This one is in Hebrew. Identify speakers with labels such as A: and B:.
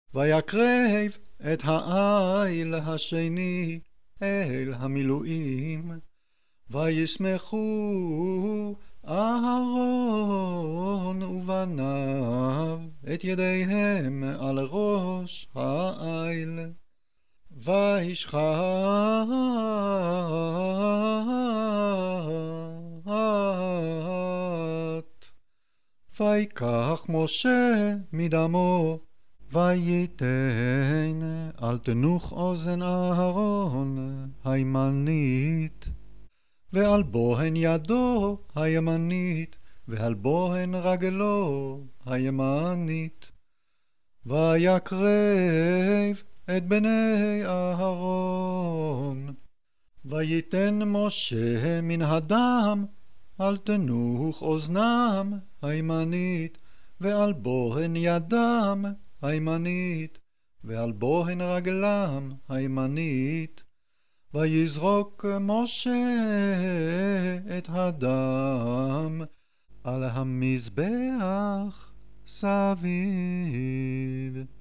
A: ויקרב את האיל השני אל המילואים, וישמחו אהרון ובניו את ידיהם על ראש האיל, וישחט ויקח משה מדמו וייתן על תנוך אוזן אהרון הימנית, ועל בוהן ידו הימנית, ועל בוהן רגלו הימנית. ויקרב את בני אהרון, וייתן משה מן הדם על תנוך אוזנם הימנית, ועל בוהן ידם הימנית, ועל בוהן רגלם הימנית. ויזרוק משה את הדם על המזבח סביב.